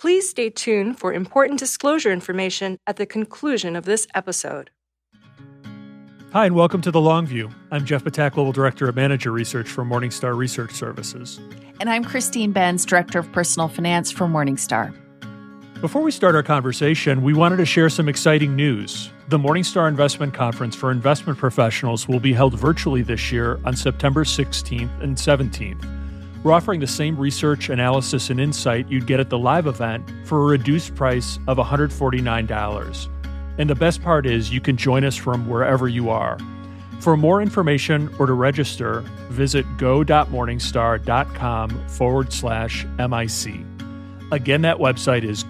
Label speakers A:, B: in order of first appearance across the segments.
A: Please stay tuned for important disclosure information at the conclusion of this episode.
B: Hi, and welcome to The Long View. I'm Jeff Batak, Global Director of Manager Research for Morningstar Research Services.
C: And I'm Christine Benz, Director of Personal Finance for Morningstar.
B: Before we start our conversation, we wanted to share some exciting news. The Morningstar Investment Conference for Investment Professionals will be held virtually this year on September 16th and 17th. We're offering the same research, analysis, and insight you'd get at the live event for a reduced price of $149. And the best part is you can join us from wherever you are. For more information or to register, visit go.morningstar.com/MIC. Again, that website is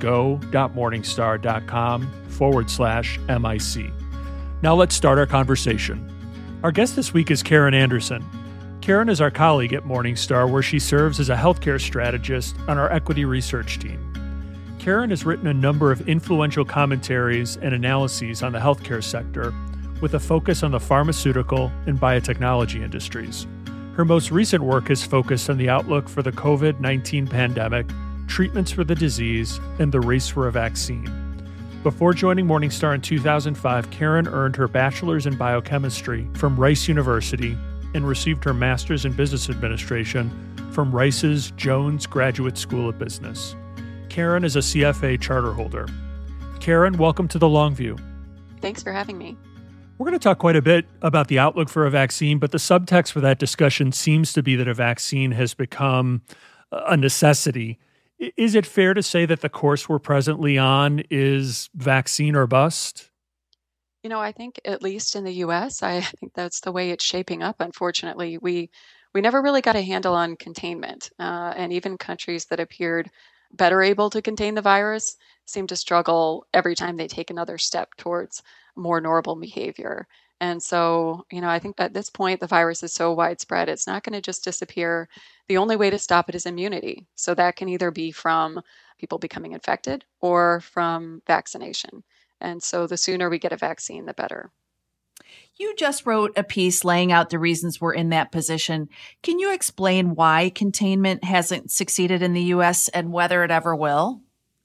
B: go.morningstar.com/MIC. Now let's start our conversation. Our guest this week is Karen Anderson. Karen is our colleague at Morningstar, where she serves as a healthcare strategist on our equity research team. Karen has written a number of influential commentaries and analyses on the healthcare sector, with a focus on the pharmaceutical and biotechnology industries. Her most recent work has focused on the outlook for the COVID-19 pandemic, treatments for the disease, and the race for a vaccine. Before joining Morningstar in 2005, Karen earned her bachelor's in biochemistry from Rice University and received her master's in business administration from Rice's Jones Graduate School of Business. Karen is a CFA charter holder. Karen, welcome to The Long View.
D: Thanks for having me.
B: We're going to talk quite a bit about the outlook for a vaccine, but the subtext for that discussion seems to be that a vaccine has become a necessity. Is it fair to say that the course we're presently on is vaccine or bust?
D: You know, I think at least in the U.S., I think that's the way it's shaping up. Unfortunately, we never really got a handle on containment, and even countries that appeared better able to contain the virus seem to struggle every time they take another step towards more normal behavior. And so, I think at this point, the virus is so widespread, it's not going to just disappear. The only way to stop it is immunity. So that can either be from people becoming infected or from vaccination. And so the sooner we get a vaccine, the better.
C: You just wrote a piece laying out the reasons we're in that position. Can you explain why containment hasn't succeeded in the U.S. and whether it ever will?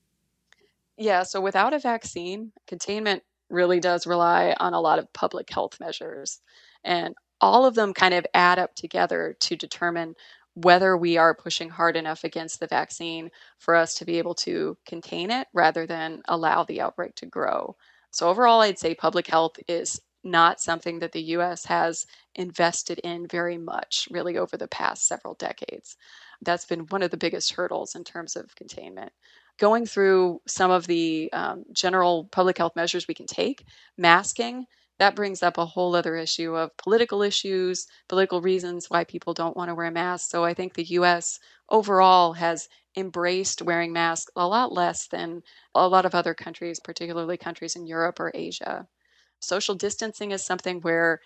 D: Yeah, so without a vaccine, containment really does rely on a lot of public health measures. And all of them kind of add up together to determine whether we are pushing hard enough against the vaccine for us to be able to contain it rather than allow the outbreak to grow. So overall, I'd say public health is not something that the U.S. has invested in very much, really, over the past several decades. That's been one of the biggest hurdles in terms of containment. Going through some of the general public health measures we can take, masking, that brings up a whole other issue of political issues, political reasons why people don't want to wear masks. So I think the U.S. overall has embraced wearing masks a lot less than a lot of other countries, particularly countries in Europe or Asia. Social distancing is something where,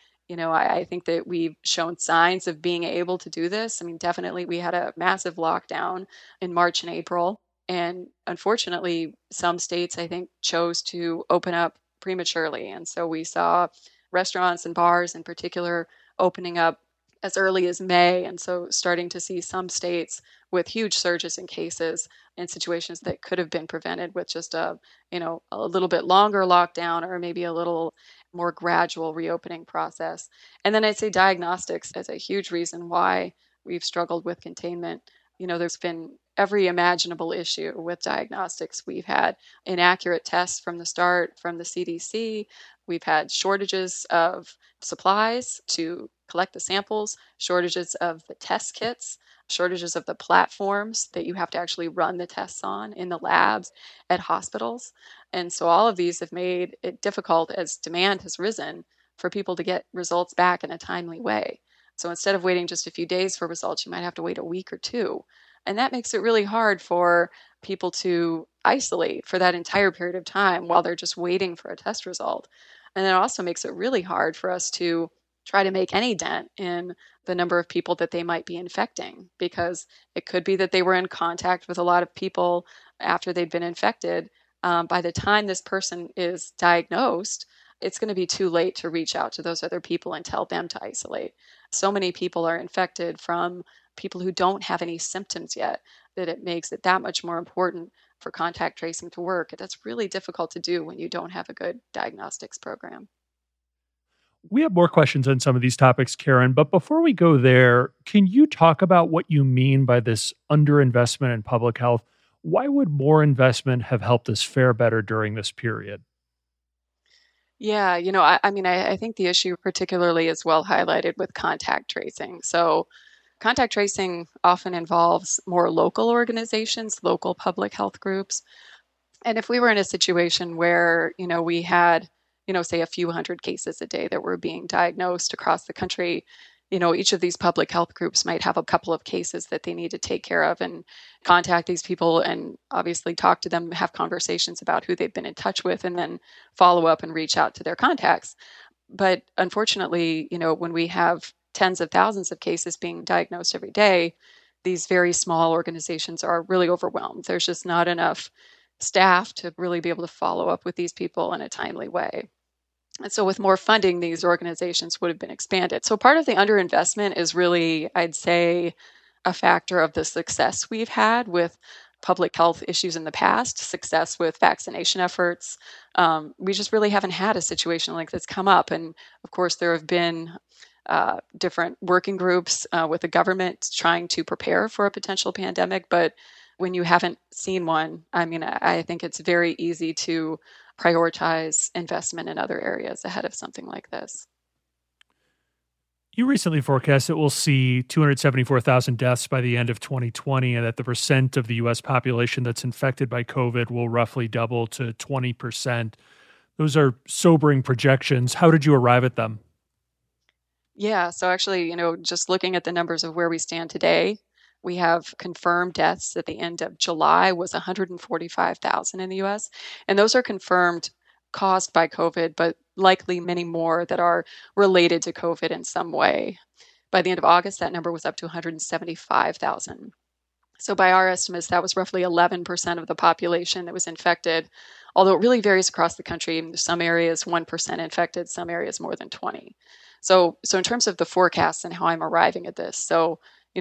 D: I think that we've shown signs of being able to do this. I mean, definitely we had a massive lockdown in March and April. And unfortunately, some states, I think, chose to open up prematurely. And so we saw restaurants and bars in particular opening up as early as May. And so starting to see some states with huge surges in cases in situations that could have been prevented with just a little bit longer lockdown or maybe a little more gradual reopening process. And then I'd say diagnostics is a huge reason why we've struggled with containment. There's been every imaginable issue with diagnostics. We've had inaccurate tests from the start from the CDC. We've had shortages of supplies to collect the samples, shortages of the test kits, shortages of the platforms that you have to actually run the tests on in the labs at hospitals. And so all of these have made it difficult as demand has risen for people to get results back in a timely way. So instead of waiting just a few days for results, you might have to wait a week or two. And that makes it really hard for people to isolate for that entire period of time while they're just waiting for a test result. And it also makes it really hard for us to try to make any dent in the number of people that they might be infecting, because it could be that they were in contact with a lot of people after they'd been infected. By the time this person is diagnosed, it's going to be too late to reach out to those other people and tell them to isolate. So many people are infected from people who don't have any symptoms yet that it makes it that much more important for contact tracing to work. That's really difficult to do when you don't have a good diagnostics program.
B: We have more questions on some of these topics, Karen, but before we go there, can you talk about what you mean by this underinvestment in public health? Why would more investment have helped us fare better during this period?
D: Yeah, I mean, I think the issue particularly is well highlighted with contact tracing. So, contact tracing often involves more local organizations, local public health groups. And if we were in a situation where, we had, say a few hundred cases a day that were being diagnosed across the country, each of these public health groups might have a couple of cases that they need to take care of and contact these people and obviously talk to them, have conversations about who they've been in touch with, and then follow up and reach out to their contacts. But unfortunately, when we have tens of thousands of cases being diagnosed every day, these very small organizations are really overwhelmed. There's just not enough staff to really be able to follow up with these people in a timely way. And so, with more funding, these organizations would have been expanded. So, part of the underinvestment is really, I'd say, a factor of the success we've had with public health issues in the past, success with vaccination efforts. We just really haven't had a situation like this come up. And of course, there have been different working groups with the government trying to prepare for a potential pandemic. But when you haven't seen one, I mean, I think it's very easy to prioritize investment in other areas ahead of something like this.
B: You recently forecast that we'll see 274,000 deaths by the end of 2020 and that the percent of the U.S. population that's infected by COVID will roughly double to 20%. Those are sobering projections. How did you arrive at them?
D: Yeah, so actually, just looking at the numbers of where we stand today, we have confirmed deaths at the end of July was 145,000 in the US. And those are confirmed caused by COVID, but likely many more that are related to COVID in some way. By the end of August, that number was up to 175,000. So by our estimates, that was roughly 11% of the population that was infected, although it really varies across the country. In some areas, 1% infected, some areas more than 20. So in terms of the forecasts and how I'm arriving at this, so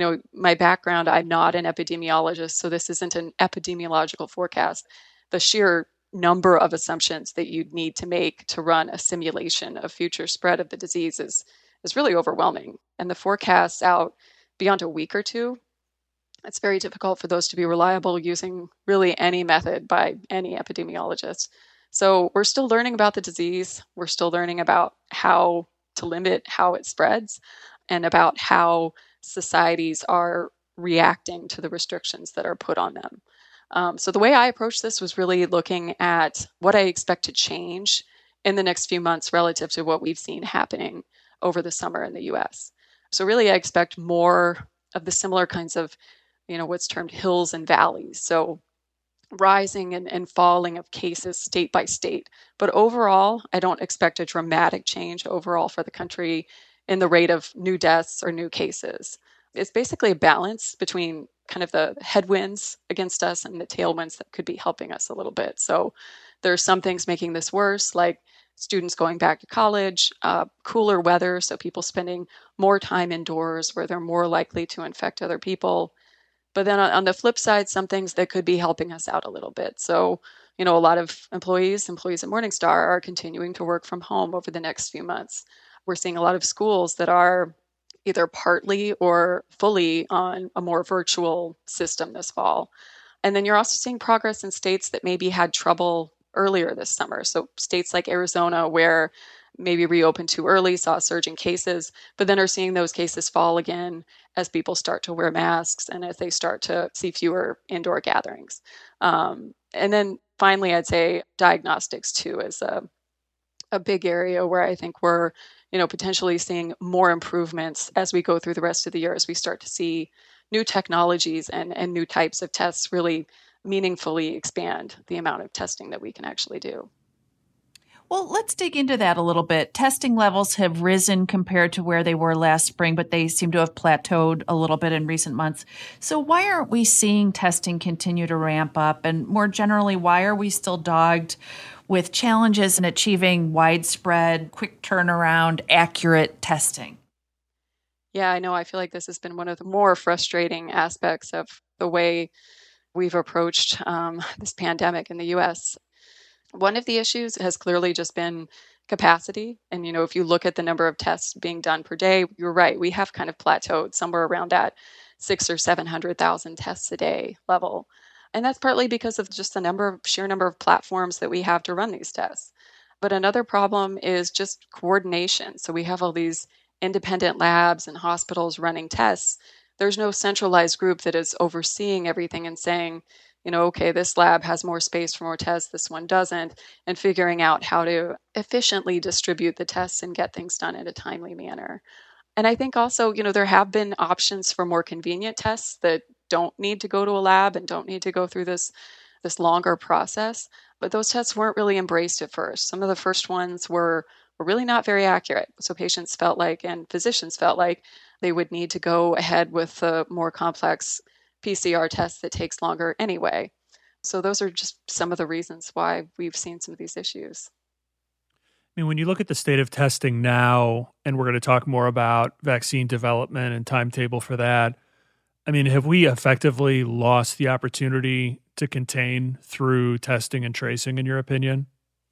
D: my background, I'm not an epidemiologist, so this isn't an epidemiological forecast. The sheer number of assumptions that you'd need to make to run a simulation of future spread of the disease is really overwhelming. And the forecasts out beyond a week or two, it's very difficult for those to be reliable using really any method by any epidemiologist. So we're still learning about the disease. We're still learning about how to limit how it spreads and about how societies are reacting to the restrictions that are put on them. So the way I approached this was really looking at what I expect to change in the next few months relative to what we've seen happening over the summer in the US. So really I expect more of the similar kinds of, what's termed hills and valleys. So rising and falling of cases state by state. But overall, I don't expect a dramatic change overall for the country in the rate of new deaths or new cases. It's basically a balance between kind of the headwinds against us and the tailwinds that could be helping us a little bit. So there are some things making this worse, like students going back to college, cooler weather, so people spending more time indoors where they're more likely to infect other people. But then on the flip side, some things that could be helping us out a little bit. So, a lot of employees at Morningstar are continuing to work from home over the next few months. We're seeing a lot of schools that are either partly or fully on a more virtual system this fall. And then you're also seeing progress in states that maybe had trouble earlier this summer. So states like Arizona, where maybe reopened too early, saw a surge in cases, but then are seeing those cases fall again as people start to wear masks and as they start to see fewer indoor gatherings. And then finally, I'd say diagnostics too is a big area where I think we're potentially seeing more improvements as we go through the rest of the year, as we start to see new technologies and new types of tests really meaningfully expand the amount of testing that we can actually do.
C: Well, let's dig into that a little bit. Testing levels have risen compared to where they were last spring, but they seem to have plateaued a little bit in recent months. So why aren't we seeing testing continue to ramp up? And more generally, why are we still dogged with challenges in achieving widespread, quick turnaround, accurate testing?
D: Yeah, I know. I feel like this has been one of the more frustrating aspects of the way we've approached this pandemic in the US. One of the issues has clearly just been capacity. And, if you look at the number of tests being done per day, you're right. We have kind of plateaued somewhere around that 600,000 or 700,000 tests a day level. And that's partly because of just the sheer number of platforms that we have to run these tests. But another problem is just coordination. So we have all these independent labs and hospitals running tests. There's no centralized group that is overseeing everything and saying, okay, this lab has more space for more tests, this one doesn't, and figuring out how to efficiently distribute the tests and get things done in a timely manner. And I think also, there have been options for more convenient tests that don't need to go to a lab and don't need to go through this longer process. But those tests weren't really embraced at first. Some of the first ones were really not very accurate. So patients felt like, and physicians felt like, they would need to go ahead with a more complex PCR test that takes longer anyway. So those are just some of the reasons why we've seen some of these issues.
B: I mean, when you look at the state of testing now, and we're going to talk more about vaccine development and timetable for that, I mean, have we effectively lost the opportunity to contain through testing and tracing, in your opinion?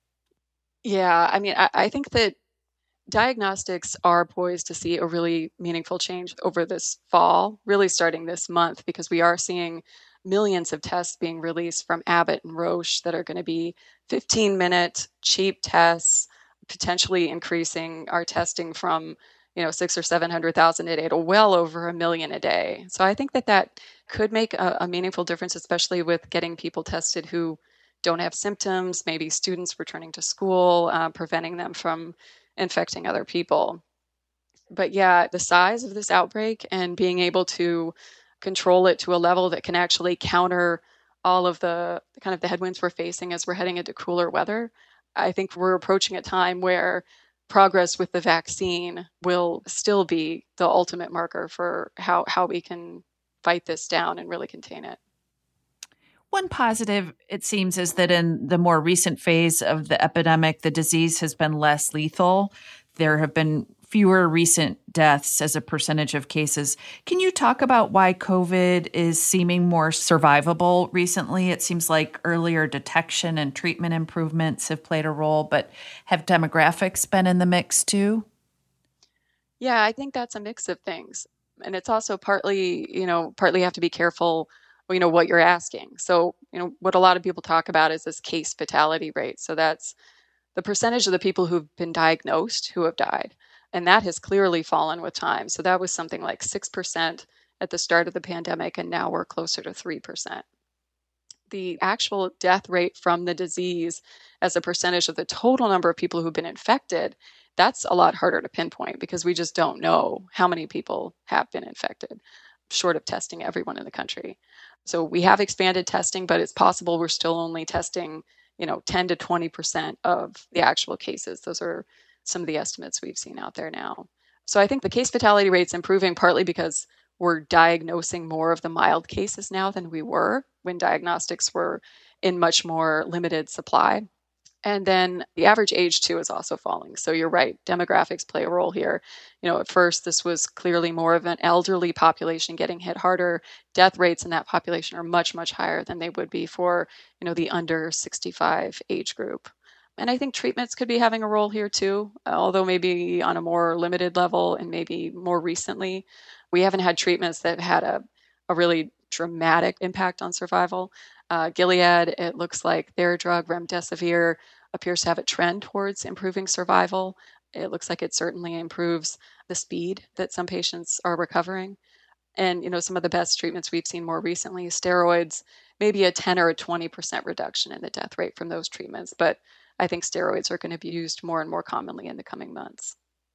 D: Yeah, I mean, I think that diagnostics are poised to see a really meaningful change over this fall, really starting this month, because we are seeing millions of tests being released from Abbott and Roche that are going to be 15-minute cheap tests, potentially increasing our testing from 600,000 or 700,000 a day to well over 1 million a day. So I think that could make a meaningful difference, especially with getting people tested who don't have symptoms, maybe students returning to school, preventing them from infecting other people. But yeah, the size of this outbreak and being able to control it to a level that can actually counter all of the kind of the headwinds we're facing as we're heading into cooler weather, I think we're approaching a time where progress with the vaccine will still be the ultimate marker for how we can fight this down and really contain it.
C: One positive, it seems, is that in the more recent phase of the epidemic, the disease has been less lethal. There have been fewer recent deaths as a percentage of cases. Can you talk about why COVID is seeming more survivable recently? It seems like earlier detection and treatment improvements have played a role, but have demographics been in the mix too?
D: Yeah, I think that's a mix of things. And it's also partly you have to be careful what you're asking. So, what a lot of people talk about is this case fatality rate. So that's the percentage of the people who've been diagnosed who have died. And that has clearly fallen with time. So that was something like 6% at the start of the pandemic, and now we're closer to 3%. The actual death rate from the disease as a percentage of the total number of people who've been infected, that's a lot harder to pinpoint because we just don't know how many people have been infected, short of testing everyone in the country. So we have expanded testing, but it's possible we're still only testing, 10 to 20% of the actual cases. Those are some of the estimates we've seen out there now. So I think the case fatality rate's improving partly because we're diagnosing more of the mild cases now than we were when diagnostics were in much more limited supply. And then the average age too is also falling. So you're right, demographics play a role here. At first this was clearly more of an elderly population getting hit harder. Death rates in that population are much, much higher than they would be for, the under 65 age group. And I think treatments could be having a role here too, although maybe on a more limited level and maybe more recently. We haven't had treatments that had a really dramatic impact on survival. Gilead, it looks like their drug remdesivir appears to have a trend towards improving survival. It looks like it certainly improves the speed that some patients are recovering. And, some of the best treatments we've seen more recently, steroids, maybe a 10 or a 20% reduction in the death rate from those treatments. But I think steroids are going to be used more and more commonly in the coming months.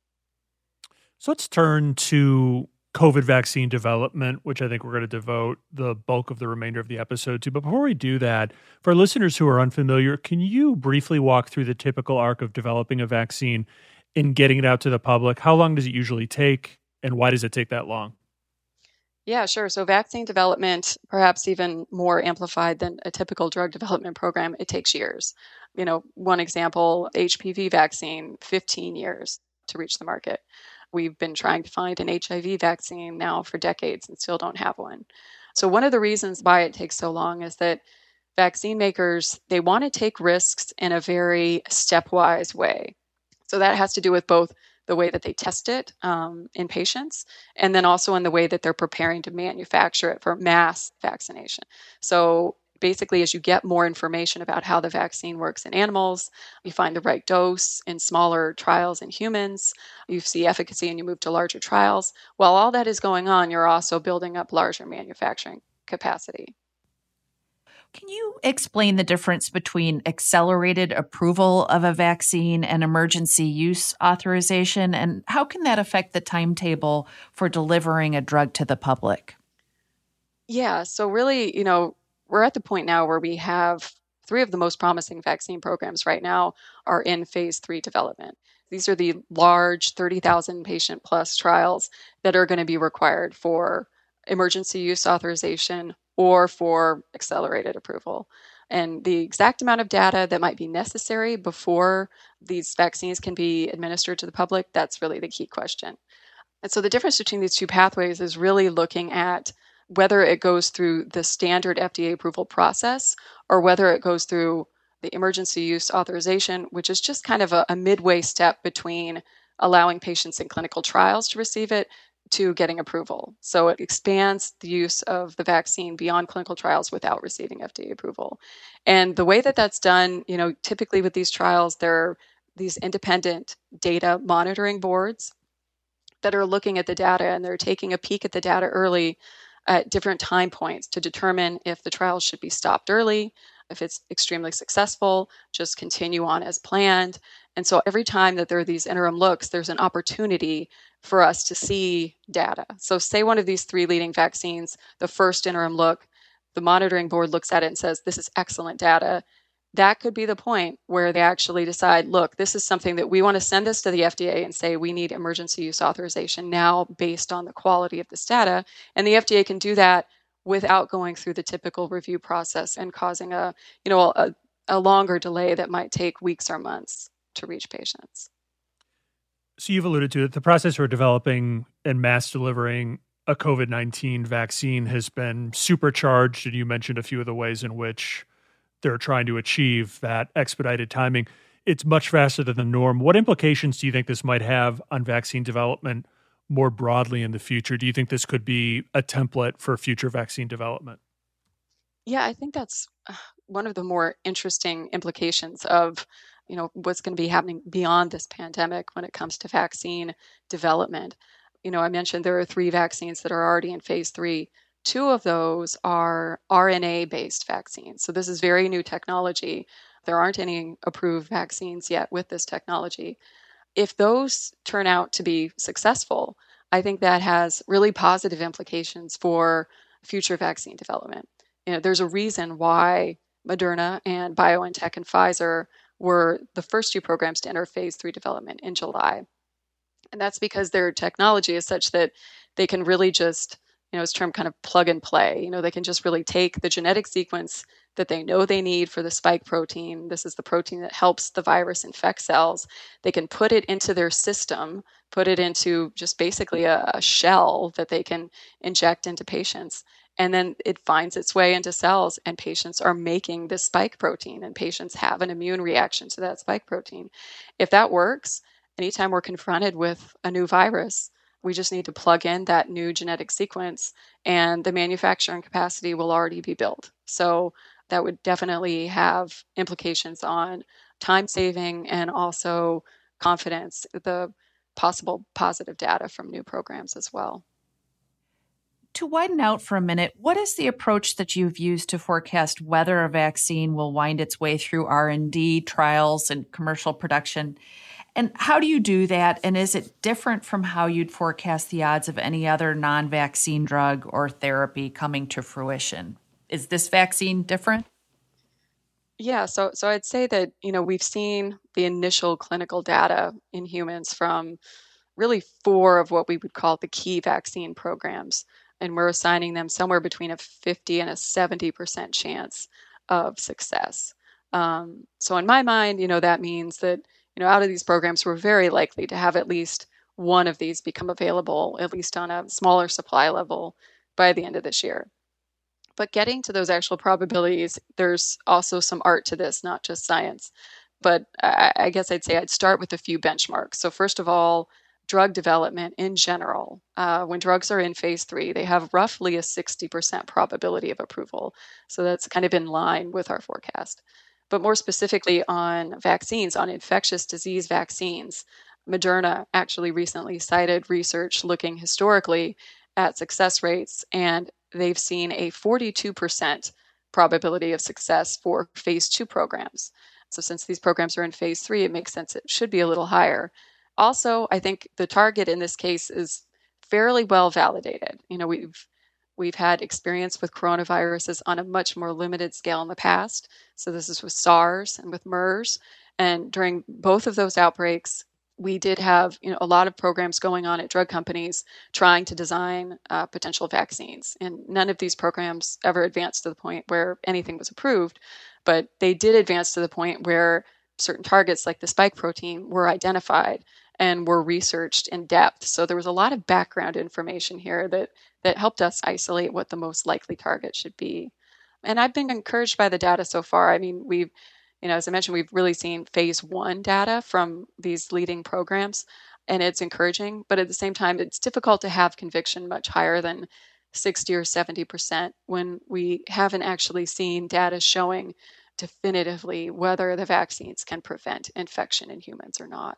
B: So let's turn to COVID vaccine development, which I think we're going to devote the bulk of the remainder of the episode to. But before we do that, for listeners who are unfamiliar, can you briefly walk through the typical arc of developing a vaccine and getting it out to the public? How long does it usually take, and why does it take that long?
D: Yeah, sure. So vaccine development, perhaps even more amplified than a typical drug development program, it takes years. One example, HPV vaccine, 15 years to reach the market. We've been trying to find an HIV vaccine now for decades and still don't have one. So one of the reasons why it takes so long is that vaccine makers, they want to take risks in a very stepwise way. So that has to do with both the way that they test it in patients, and then also in the way that they're preparing to manufacture it for mass vaccination. So basically, as you get more information about how the vaccine works in animals, you find the right dose in smaller trials in humans, you see efficacy and you move to larger trials. While all that is going on, you're also building up larger manufacturing capacity.
C: Can you explain the difference between accelerated approval of a vaccine and emergency use authorization? And how can that affect the timetable for delivering a drug to the public?
D: Yeah, so really, we're at the point now where we have three of the most promising vaccine programs right now are in phase 3 development. These are the large 30,000 patient plus trials that are going to be required for emergency use authorization or for accelerated approval. And the exact amount of data that might be necessary before these vaccines can be administered to the public, that's really the key question. And so the difference between these two pathways is really looking at whether it goes through the standard FDA approval process or whether it goes through the emergency use authorization, which is just kind of a midway step between allowing patients in clinical trials to receive it to getting approval. So it expands the use of the vaccine beyond clinical trials without receiving FDA approval. And the way that that's done, typically with these trials, there are these independent data monitoring boards that are looking at the data and they're taking a peek at the data early at different time points to determine if the trial should be stopped early, if it's extremely successful, just continue on as planned. And so every time that there are these interim looks, there's an opportunity for us to see data. So say one of these three leading vaccines, the first interim look, the monitoring board looks at it and says, this is excellent data. That could be the point where they actually decide, look, this is something that we want to send this to the FDA and say we need emergency use authorization now based on the quality of this data. And the FDA can do that without going through the typical review process and causing a longer delay that might take weeks or months to reach patients.
B: So you've alluded to it. The process for developing and mass delivering a COVID-19 vaccine has been supercharged, and you mentioned a few of the ways in which they're trying to achieve that expedited timing. It's much faster than the norm. What implications do you think this might have on vaccine development more broadly in the future? Do you think this could be a template for future vaccine development?
D: Yeah, I think that's one of the more interesting implications of what's going to be happening beyond this pandemic when it comes to vaccine development. I mentioned there are 3 vaccines that are already in phase 3. 2 of those are RNA-based vaccines. So this is very new technology. There aren't any approved vaccines yet with this technology. If those turn out to be successful, I think that has really positive implications for future vaccine development. There's a reason why Moderna and BioNTech and Pfizer were the first 2 programs to enter phase 3 development in July. And that's because their technology is such that they can really just, it's termed kind of plug and play. They can just really take the genetic sequence that they know they need for the spike protein. This is the protein that helps the virus infect cells. They can put it into their system, put it into just basically a shell that they can inject into patients. And then it finds its way into cells, and patients are making this spike protein, and patients have an immune reaction to that spike protein. If that works, anytime we're confronted with a new virus, we just need to plug in that new genetic sequence, and the manufacturing capacity will already be built. So that would definitely have implications on time saving and also confidence, the possible positive data from new programs as well.
C: To widen out for a minute, what is the approach that you've used to forecast whether a vaccine will wind its way through R&D, trials, and commercial production? And how do you do that? And is it different from how you'd forecast the odds of any other non-vaccine drug or therapy coming to fruition? Is this vaccine different?
D: Yeah, so I'd say that, we've seen the initial clinical data in humans from really 4 of what we would call the key vaccine programs. And we're assigning them somewhere between a 50 and a 70% chance of success. So in my mind, that means that, out of these programs, we're very likely to have at least one of these become available, at least on a smaller supply level, by the end of this year. But getting to those actual probabilities, there's also some art to this, not just science. But I guess I'd say I'd start with a few benchmarks. So first of all, drug development in general, when drugs are in phase 3, they have roughly a 60% probability of approval. So that's kind of in line with our forecast. But more specifically on vaccines, on infectious disease vaccines, Moderna actually recently cited research looking historically at success rates, and they've seen a 42% probability of success for phase 2 programs. So since these programs are in phase 3, it makes sense it should be a little higher. Also, I think the target in this case is fairly well validated. We've had experience with coronaviruses on a much more limited scale in the past. So this is with SARS and with MERS. And during both of those outbreaks, we did have a lot of programs going on at drug companies trying to design potential vaccines. And none of these programs ever advanced to the point where anything was approved, but they did advance to the point where certain targets like the spike protein were identified and were researched in depth. So there was a lot of background information here that helped us isolate what the most likely target should be. And I've been encouraged by the data so far. I mean, as I mentioned, we've really seen phase 1 data from these leading programs, and it's encouraging. But at the same time, it's difficult to have conviction much higher than 60 or 70% when we haven't actually seen data showing definitively whether the vaccines can prevent infection in humans or not.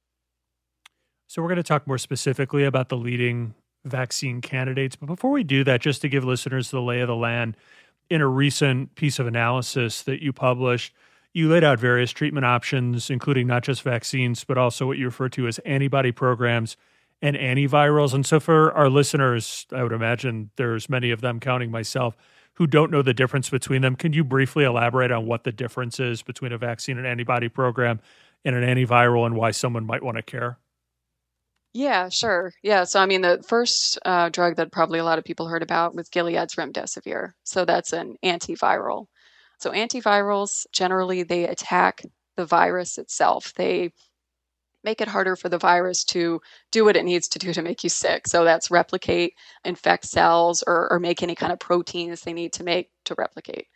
B: So we're going to talk more specifically about the leading vaccine candidates. But before we do that, just to give listeners the lay of the land, in a recent piece of analysis that you published, you laid out various treatment options, including not just vaccines, but also what you refer to as antibody programs and antivirals. And so for our listeners, I would imagine there's many of them, counting myself, who don't know the difference between them. Can you briefly elaborate on what the difference is between a vaccine and antibody program and an antiviral and why someone might want to care?
D: Yeah, sure. Yeah. So, I mean, the first drug that probably a lot of people heard about was Gilead's remdesivir. So that's an antiviral. So antivirals, generally, they attack the virus itself. They make it harder for the virus to do what it needs to do to make you sick. So that's replicate, infect cells, or make any kind of proteins they need to make to replicate.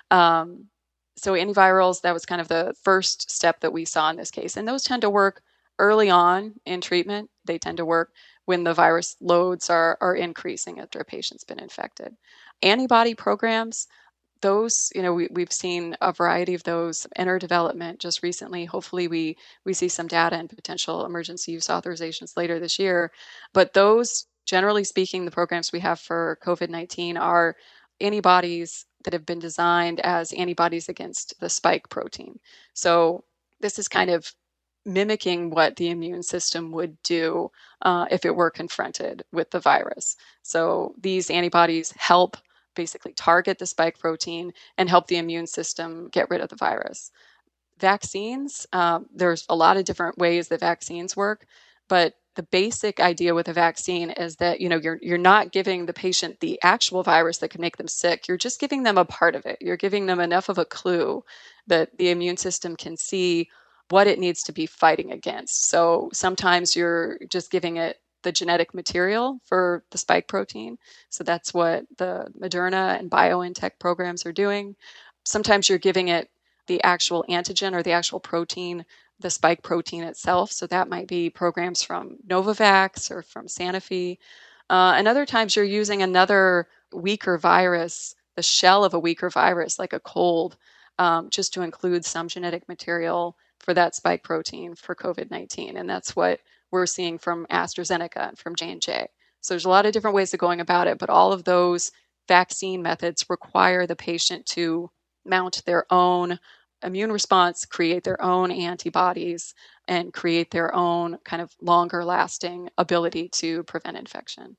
D: So antivirals, that was kind of the first step that we saw in this case. And those tend to work early on in treatment. They tend to work when the virus loads are increasing after a patient's been infected. Antibody programs, those, we've seen a variety of those enter development just recently. Hopefully we see some data and potential emergency use authorizations later this year. But those, generally speaking, the programs we have for COVID-19 are antibodies that have been designed as antibodies against the spike protein. So this is kind of mimicking what the immune system would do if it were confronted with the virus. So these antibodies help basically target the spike protein and help the immune system get rid of the virus. Vaccines, there's a lot of different ways that vaccines work, but the basic idea with a vaccine is that you're not giving the patient the actual virus that can make them sick. You're just giving them a part of it. You're giving them enough of a clue that the immune system can see what it needs to be fighting against. So sometimes you're just giving it the genetic material for the spike protein. So that's what the Moderna and BioNTech programs are doing. Sometimes you're giving it the actual antigen or the actual protein, the spike protein itself. So that might be programs from Novavax or from Sanofi. And other times you're using another weaker virus, the shell of a weaker virus, like a cold, just to include some genetic material for that spike protein for COVID-19. And that's what we're seeing from AstraZeneca and from J&J. So there's a lot of different ways of going about it, but all of those vaccine methods require the patient to mount their own immune response, create their own antibodies, and create their own kind of longer lasting ability to prevent infection.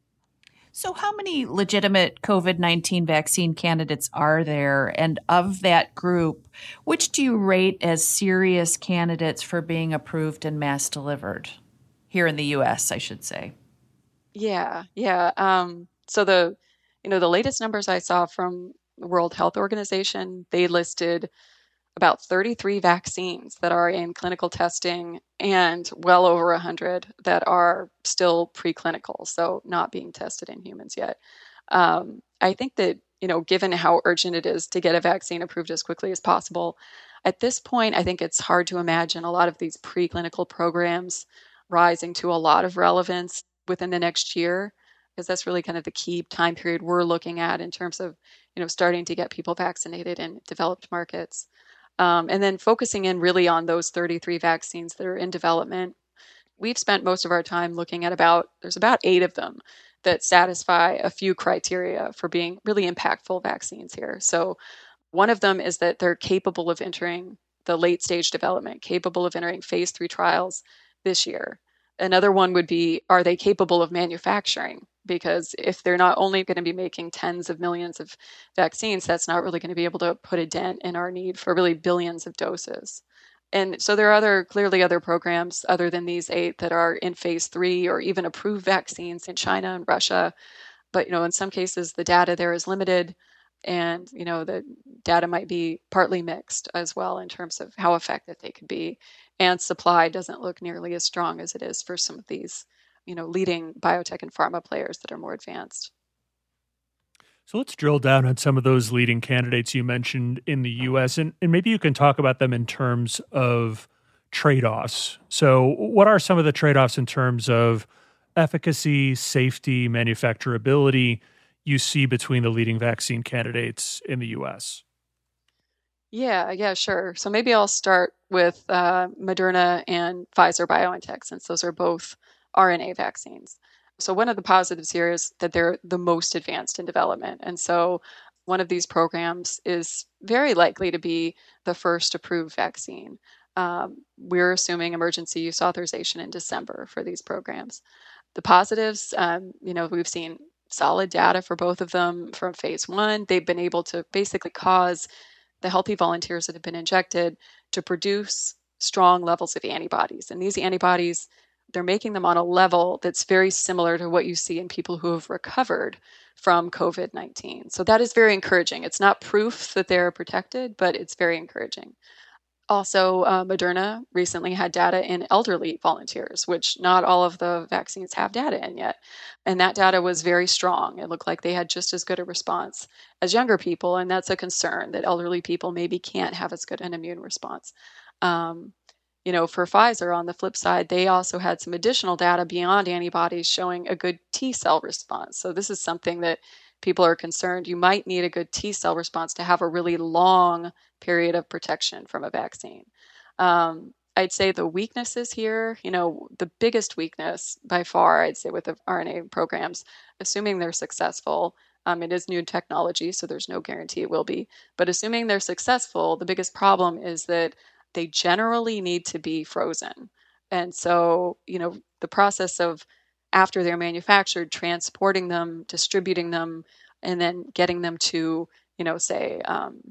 C: So how many legitimate COVID-19 vaccine candidates are there? And of that group, which do you rate as serious candidates for being approved and mass delivered? Here in the U.S., I should say.
D: Yeah. So the latest numbers I saw from the World Health Organization, they listed about 33 vaccines that are in clinical testing and well over 100 that are still preclinical, so not being tested in humans yet. I think that given how urgent it is to get a vaccine approved as quickly as possible, at this point, I think it's hard to imagine a lot of these preclinical programs rising to a lot of relevance within the next year, because that's really kind of the key time period we're looking at in terms of, starting to get people vaccinated in developed markets. And then focusing in really on those 33 vaccines that are in development. We've spent most of our time looking at there's about 8 of them that satisfy a few criteria for being really impactful vaccines here. So one of them is that they're capable of entering the late stage development, capable of entering phase 3 trials this year. Another one would be, are they capable of manufacturing? Because if they're not only going to be making tens of millions of vaccines, that's not really going to be able to put a dent in our need for really billions of doses. And so there are clearly other programs other than these 8 that are in phase 3 or even approved vaccines in China and Russia. But, in some cases, the data there is limited. And, the data might be partly mixed as well in terms of how effective they could be. And supply doesn't look nearly as strong as it is for some of these, leading biotech and pharma players that are more advanced.
B: So let's drill down on some of those leading candidates you mentioned in the U.S., and maybe you can talk about them in terms of trade-offs. So what are some of the trade-offs in terms of efficacy, safety, manufacturability you see between the leading vaccine candidates in the U.S.?
D: Yeah, sure. So maybe I'll start with Moderna and Pfizer-BioNTech, since those are both RNA vaccines. So one of the positives here is that they're the most advanced in development. And so one of these programs is very likely to be the first approved vaccine. We're assuming emergency use authorization in December for these programs. The positives, we've seen solid data for both of them from phase 1. They've been able to basically cause the healthy volunteers that have been injected to produce strong levels of antibodies. And these antibodies, they're making them on a level that's very similar to what you see in people who have recovered from COVID-19. So that is very encouraging. It's not proof that they're protected, but it's very encouraging. Also, Moderna recently had data in elderly volunteers, which not all of the vaccines have data in yet. And that data was very strong. It looked like they had just as good a response as younger people. And that's a concern that elderly people maybe can't have as good an immune response. For Pfizer, on the flip side, they also had some additional data beyond antibodies showing a good T cell response. So this is something that people are concerned. You might need a good T cell response to have a really long period of protection from a vaccine. I'd say the weaknesses here, the biggest weakness by far, I'd say with the RNA programs, assuming they're successful, it is new technology, so there's no guarantee it will be. But assuming they're successful, the biggest problem is that they generally need to be frozen. And so, the process of after they're manufactured, transporting them, distributing them, and then getting them to, say,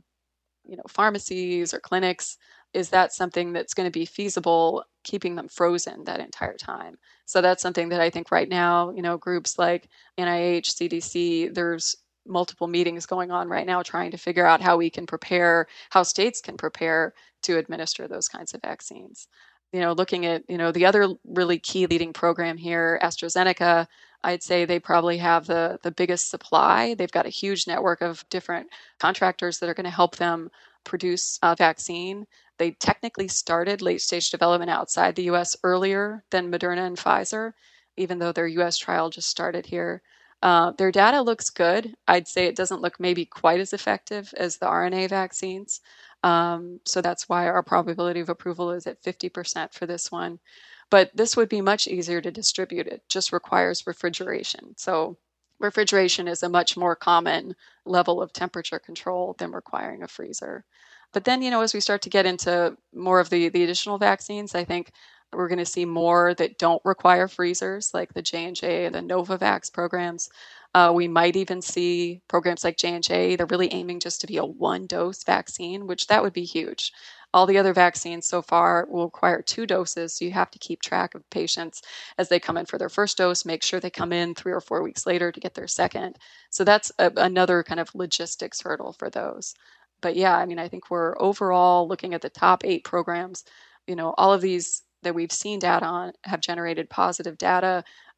D: pharmacies or clinics, is that something that's going to be feasible, keeping them frozen that entire time? So that's something that I think right now, groups like NIH, CDC, there's multiple meetings going on right now trying to figure out how states can prepare to administer those kinds of vaccines. Looking at, the other really key leading program here, AstraZeneca, I'd say they probably have the biggest supply. They've got a huge network of different contractors that are going to help them produce a vaccine. They technically started late stage development outside the US earlier than Moderna and Pfizer, even though their US trial just started here. Their data looks good. I'd say it doesn't look maybe quite as effective as the RNA vaccines. So that's why our probability of approval is at 50% for this one. But this would be much easier to distribute. It just requires refrigeration. So refrigeration is a much more common level of temperature control than requiring a freezer. But then, as we start to get into more of the additional vaccines, I think we're going to see more that don't require freezers, like the J&J and the Novavax programs. We might even see programs like J&J. They're really aiming just to be a 1-dose vaccine, which that would be huge. All the other vaccines so far will require 2 doses, so you have to keep track of patients as they come in for their first dose, make sure they come in 3 or 4 weeks later to get their second. So that's another kind of logistics hurdle for those. But yeah, I think we're overall looking at the top 8 programs. All of these that we've seen data on have generated positive data.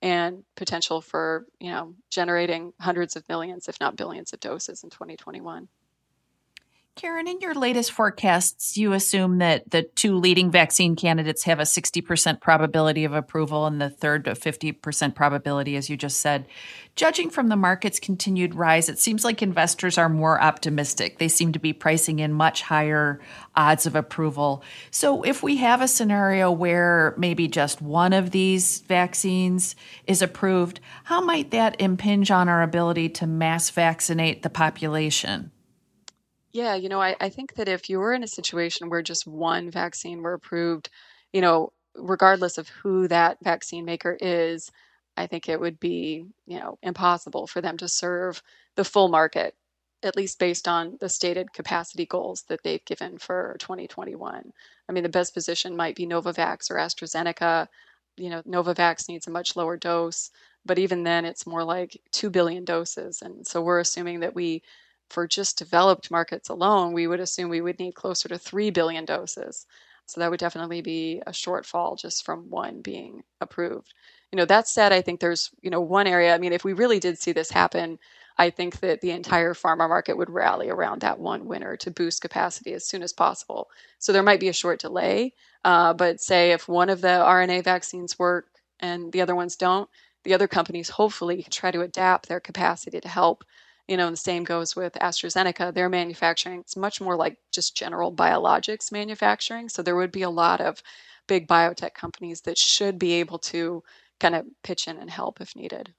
D: and potential for, generating hundreds of millions, if not billions of doses in 2021.
C: Karen, in your latest forecasts, you assume that the two leading vaccine candidates have a 60% probability of approval and the third a 50% probability, as you just said. Judging from the market's continued rise, it seems like investors are more optimistic. They seem to be pricing in much higher odds of approval. So if we have a scenario where maybe just one of these vaccines is approved, how might that impinge on our ability to mass vaccinate the population?
D: Yeah, I think that if you were in a situation where just one vaccine were approved, regardless of who that vaccine maker is, I think it would be, impossible for them to serve the full market, at least based on the stated capacity goals that they've given for 2021. I mean, the best position might be Novavax or AstraZeneca. Novavax needs a much lower dose, but even then it's more like 2 billion doses. And so we're assuming that for just developed markets alone, we would assume we would need closer to 3 billion doses. So that would definitely be a shortfall just from one being approved. That said, I think there's, one area, I mean, if we really did see this happen, I think that the entire pharma market would rally around that one winner to boost capacity as soon as possible. So there might be a short delay, but say if one of the RNA vaccines work and the other ones don't, the other companies hopefully try to adapt their capacity to help. And the same goes with AstraZeneca. Their manufacturing, it's much more like just general biologics manufacturing. So there would be a lot of big biotech companies that should be able to kind of pitch in and help if needed.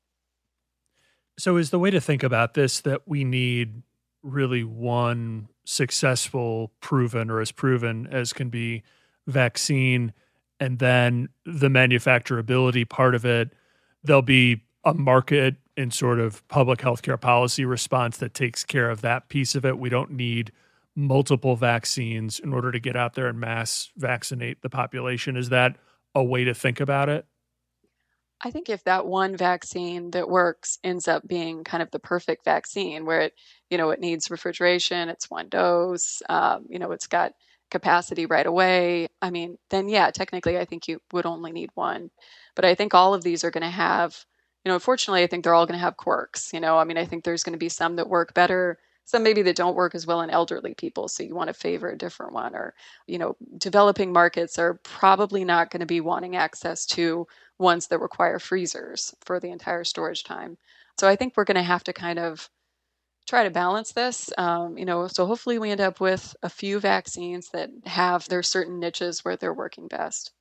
B: So is the way to think about this that we need really one successful, proven, or as proven as can be, vaccine, and then the manufacturability part of it, there'll be a market and sort of public healthcare policy response that takes care of that piece of it. We don't need multiple vaccines in order to get out there and mass vaccinate the population. Is that a way to think about it?
D: I think if that one vaccine that works ends up being kind of the perfect vaccine where it needs refrigeration, it's one dose, it's got capacity right away. I mean, then yeah, technically I think you would only need one. But I think all of these are going to have, unfortunately, I think they're all going to have quirks. I think there's going to be some that work better, some maybe that don't work as well in elderly people. So you want to favor a different one. Or, developing markets are probably not going to be wanting access to ones that require freezers for the entire storage time. So I think we're going to have to kind of try to balance this. So hopefully we end up with a few vaccines that have their certain niches where they're working best.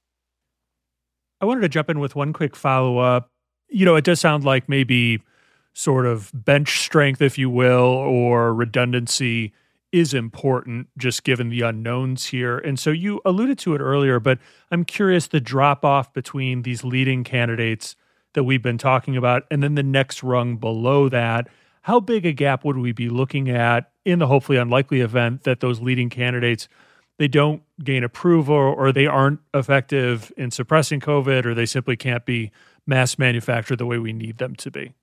B: I wanted to jump in with one quick follow-up. It does sound like maybe sort of bench strength, if you will, or redundancy is important, just given the unknowns here. And so you alluded to it earlier, but I'm curious, the drop-off between these leading candidates that we've been talking about and then the next rung below that, how big a gap would we be looking at in the hopefully unlikely event that those leading candidates, they don't gain approval or they aren't effective in suppressing COVID or they simply can't be mass manufactured the way we need them to be?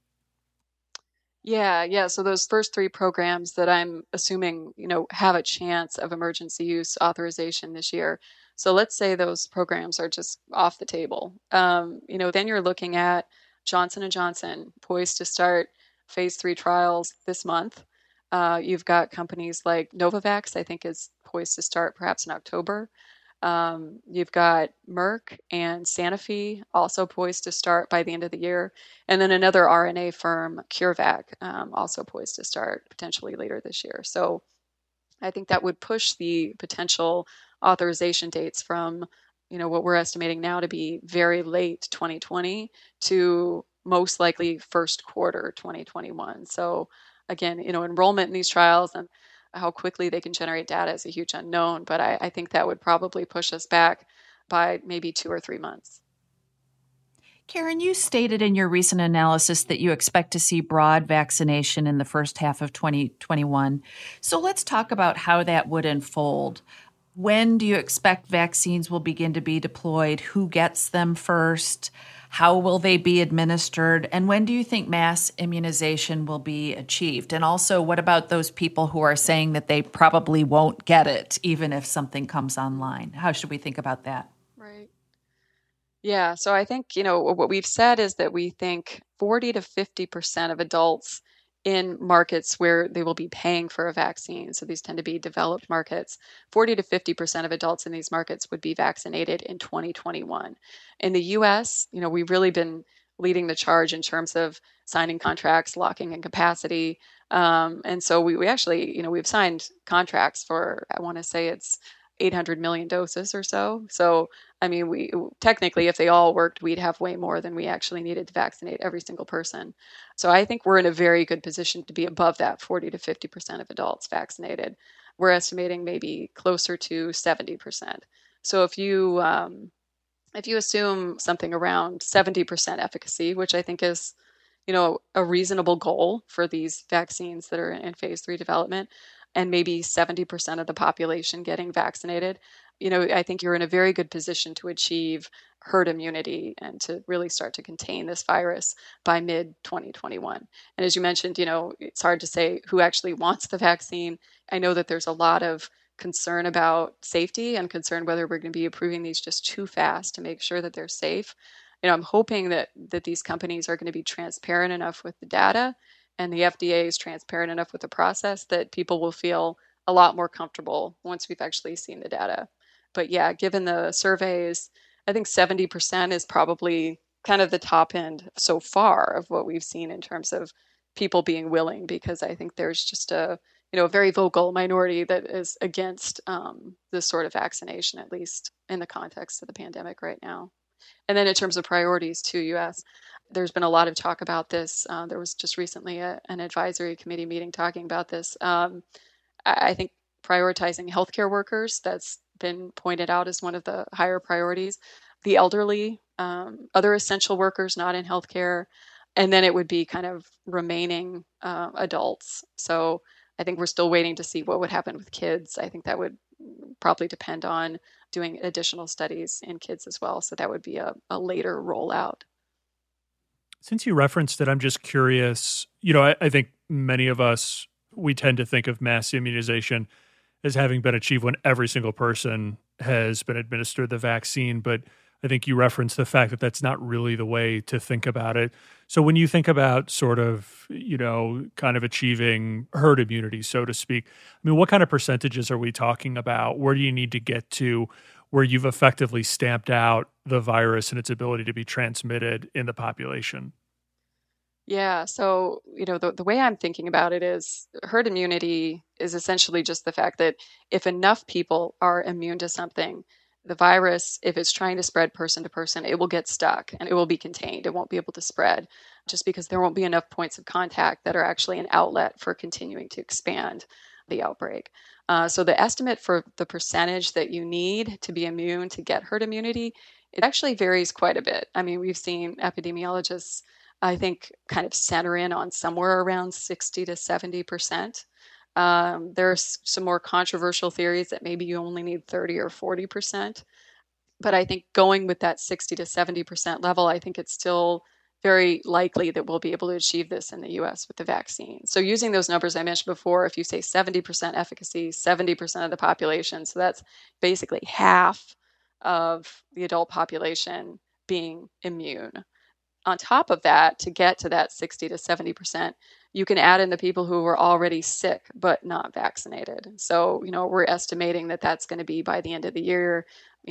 D: Yeah. So those first three programs that I'm assuming, have a chance of emergency use authorization this year. So let's say those programs are just off the table. Then you're looking at Johnson & Johnson poised to start phase 3 trials this month. You've got companies like Novavax, I think is poised to start perhaps in October. You've got Merck and Sanofi also poised to start by the end of the year. And then another RNA firm, CureVac, also poised to start potentially later this year. So I think that would push the potential authorization dates from, what we're estimating now to be very late 2020 to most likely first quarter 2021. So again, enrollment in these trials and how quickly they can generate data is a huge unknown, but I think that would probably push us back by maybe 2 or 3 months.
C: Karen, you stated in your recent analysis that you expect to see broad vaccination in the first half of 2021. So let's talk about how that would unfold. When do you expect vaccines will begin to be deployed? Who gets them first? How will they be administered? And when do you think mass immunization will be achieved? And also, what about those people who are saying that they probably won't get it, even if something comes online? How should we think about that?
D: Right. Yeah, so I think, what we've said is that we think 40 to 50% of adults in markets where they will be paying for a vaccine, so these tend to be developed markets, 40 to 50% of adults in these markets would be vaccinated in 2021. In the US, we've really been leading the charge in terms of signing contracts, locking in capacity. And so we actually, we've signed contracts for, I want to say it's 800 million doses or so. So I mean, we technically, if they all worked, we'd have way more than we actually needed to vaccinate every single person. So I think we're in a very good position to be above that 40 to 50% of adults vaccinated. We're estimating maybe closer to 70%. So if you assume something around 70% efficacy, which I think is, a reasonable goal for these vaccines that are in phase 3 development, and maybe 70% of the population getting vaccinated, I think you're in a very good position to achieve herd immunity and to really start to contain this virus by mid 2021. And as you mentioned, it's hard to say who actually wants the vaccine. I know that there's a lot of concern about safety and concern whether we're going to be approving these just too fast to make sure that they're safe. I'm hoping that these companies are going to be transparent enough with the data, and the FDA is transparent enough with the process that people will feel a lot more comfortable once we've actually seen the data. But yeah, given the surveys, I think 70% is probably kind of the top end so far of what we've seen in terms of people being willing, because I think there's just a very vocal minority that is against this sort of vaccination, at least in the context of the pandemic right now. And then in terms of priorities too, you asked, there's been a lot of talk about this. There was just recently an advisory committee meeting talking about this. I think prioritizing healthcare workers, that's been pointed out as one of the higher priorities. The elderly, other essential workers not in healthcare, and then it would be kind of remaining adults. So I think we're still waiting to see what would happen with kids. I think that would probably depend on doing additional studies in kids as well. So that would be a later rollout.
B: Since you referenced it, I'm just curious, I think many of us, we tend to think of mass immunization as having been achieved when every single person has been administered the vaccine. But I think you referenced the fact that that's not really the way to think about it. So when you think about sort of, kind of achieving herd immunity, so to speak, I mean, what kind of percentages are we talking about? Where do you need to get to where you've effectively stamped out the virus and its ability to be transmitted in the population?
D: Yeah, so the way I'm thinking about it is herd immunity is essentially just the fact that if enough people are immune to something, the virus, if it's trying to spread person to person, it will get stuck and it will be contained. It won't be able to spread just because there won't be enough points of contact that are actually an outlet for continuing to expand the outbreak. So the estimate for the percentage that you need to be immune to get herd immunity, it actually varies quite a bit. I mean, we've seen epidemiologists, I think, kind of center in on somewhere around 60 to 70%. There's some more controversial theories that maybe you only need 30 or 40%. But I think going with that 60 to 70% level, I think it's still very likely that we'll be able to achieve this in the US with the vaccine. So using those numbers I mentioned before, if you say 70% efficacy, 70% of the population, so that's basically half of the adult population being immune. On top of that, to get to that 60 to 70%, you can add in the people who were already sick but not vaccinated. So, we're estimating that that's going to be by the end of the year,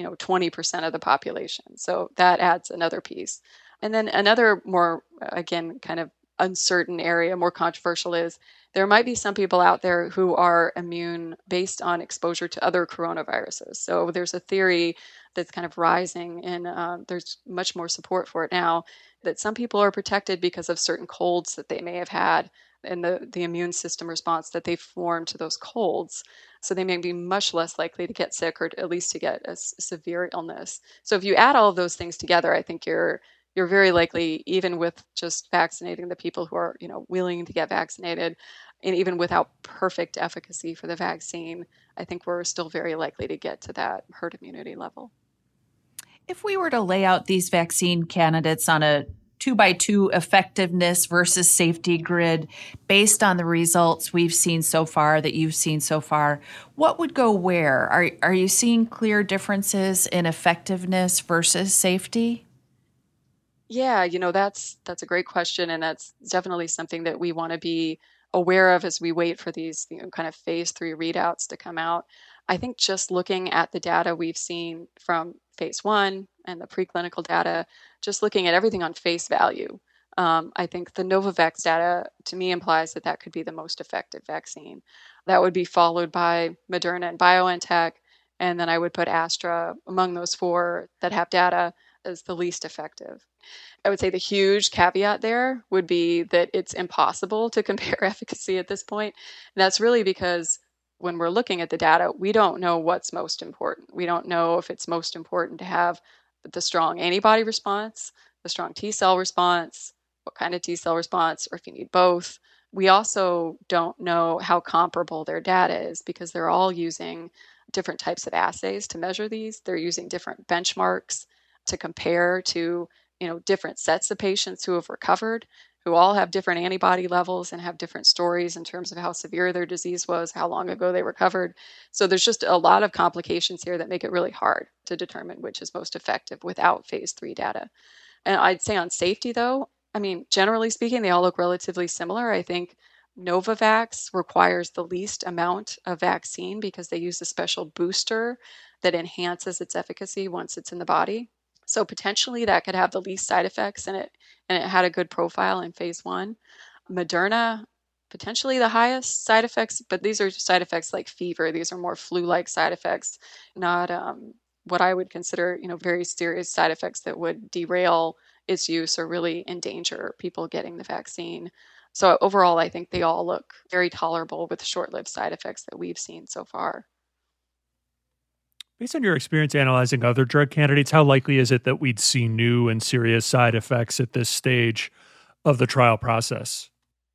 D: 20% of the population. So that adds another piece. And then another more, again, kind of uncertain area, more controversial, is there might be some people out there who are immune based on exposure to other coronaviruses. So there's a theory that's kind of rising, and there's much more support for it now, that some people are protected because of certain colds that they may have had and the immune system response that they've formed to those colds. So they may be much less likely to get sick or at least to get a severe illness. So if you add all of those things together, I think you're very likely, even with just vaccinating the people who are, willing to get vaccinated, and even without perfect efficacy for the vaccine, I think we're still very likely to get to that herd immunity level.
C: If we were to lay out these vaccine candidates on a 2x2 effectiveness versus safety grid based on the results we've seen so far, that you've seen so far, what would go where? Are you seeing clear differences in effectiveness versus safety?
D: Yeah, that's a great question, and that's definitely something that we want to be aware of as we wait for these, kind of phase 3 readouts to come out. I think just looking at the data we've seen from phase 1 and the preclinical data, just looking at everything on face value, I think the Novavax data to me implies that that could be the most effective vaccine. That would be followed by Moderna and BioNTech, and then I would put Astra among those four that have data as the least effective. I would say the huge caveat there would be that it's impossible to compare efficacy at this point. And that's really because when we're looking at the data, we don't know what's most important. We don't know if it's most important to have the strong antibody response, the strong T cell response, what kind of T cell response, or if you need both. We also don't know how comparable their data is because they're all using different types of assays to measure these. They're using different benchmarks to compare to different sets of patients who have recovered, who all have different antibody levels and have different stories in terms of how severe their disease was, how long ago they recovered. So there's just a lot of complications here that make it really hard to determine which is most effective without phase 3 data. And I'd say on safety, though, generally speaking, they all look relatively similar. I think Novavax requires the least amount of vaccine because they use a special booster that enhances its efficacy once it's in the body. So potentially that could have the least side effects, and it had a good profile in phase 1. Moderna, potentially the highest side effects, but these are side effects like fever. These are more flu-like side effects, not what I would consider, very serious side effects that would derail its use or really endanger people getting the vaccine. So overall, I think they all look very tolerable with short-lived side effects that we've seen so far.
B: Based on your experience analyzing other drug candidates, how likely is it that we'd see new and serious side effects at this stage of the trial process?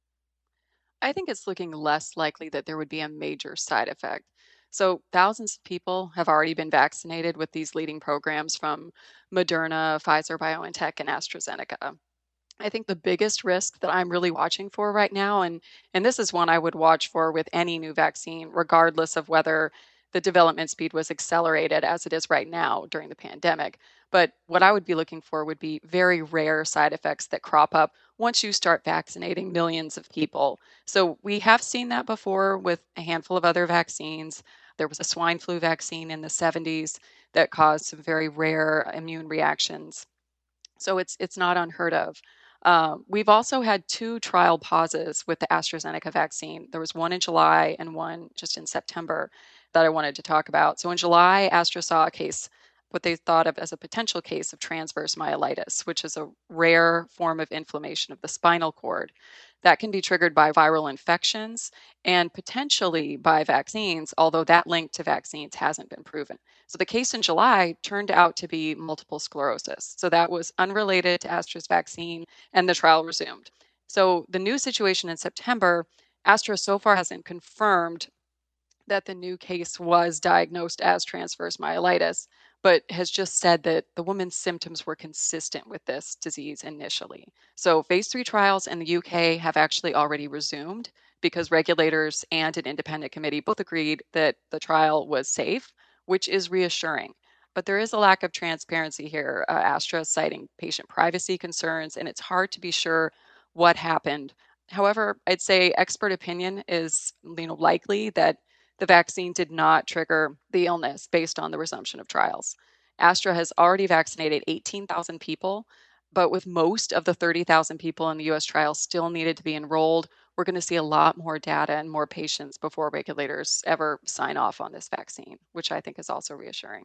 D: I think it's looking less likely that there would be a major side effect. So, thousands of people have already been vaccinated with these leading programs from Moderna, Pfizer, BioNTech, and AstraZeneca. I think the biggest risk that I'm really watching for right now, and this is one I would watch for with any new vaccine, regardless of whether the development speed was accelerated as it is right now during the pandemic. But what I would be looking for would be very rare side effects that crop up once you start vaccinating millions of people. So we have seen that before with a handful of other vaccines. There was a swine flu vaccine in the 70s that caused some very rare immune reactions. So it's not unheard of. We've also had 2 trial pauses with the AstraZeneca vaccine. There was one in July and one just in September that I wanted to talk about. So in July, Astra saw a case, what they thought of as a potential case of transverse myelitis, which is a rare form of inflammation of the spinal cord that can be triggered by viral infections and potentially by vaccines, although that link to vaccines hasn't been proven. So the case in July turned out to be multiple sclerosis. So that was unrelated to Astra's vaccine, and the trial resumed. So the new situation in September, Astra so far hasn't confirmed that the new case was diagnosed as transverse myelitis, but has just said that the woman's symptoms were consistent with this disease initially. So phase 3 trials in the UK have actually already resumed because regulators and an independent committee both agreed that the trial was safe, which is reassuring. But there is a lack of transparency here. Astra citing patient privacy concerns, and it's hard to be sure what happened. However, I'd say expert opinion is likely that the vaccine did not trigger the illness based on the resumption of trials. Astra has already vaccinated 18,000 people, but with most of the 30,000 people in the US trial still needed to be enrolled, we're going to see a lot more data and more patients before regulators ever sign off on this vaccine, which I think is also reassuring.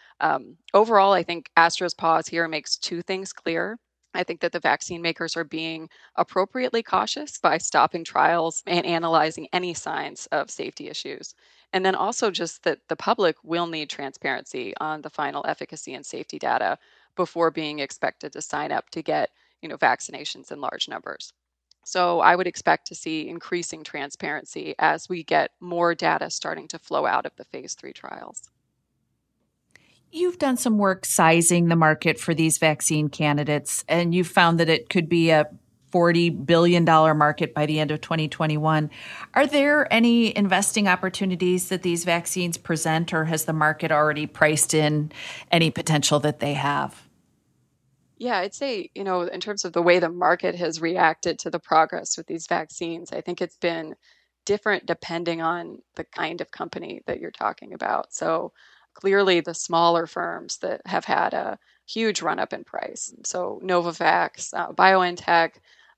D: Overall, I think Astra's pause here makes 2 things clear. I think that the vaccine makers are being appropriately cautious by stopping trials and analyzing any signs of safety issues. And then also just that the public will need transparency on the final efficacy and safety data before being expected to sign up to get, vaccinations in large numbers. So I would expect to see increasing transparency as we get more data starting to flow out of the phase 3 trials.
C: You've done some work sizing the market for these vaccine candidates, and you've found that it could be a $40 billion market by the end of 2021. Are there any investing opportunities that these vaccines present, or has the market already priced in any potential that they have?
D: Yeah, I'd say, in terms of the way the market has reacted to the progress with these vaccines, I think it's been different depending on the kind of company that you're talking about. So clearly, the smaller firms that have had a huge run up in price. So Novavax, BioNTech,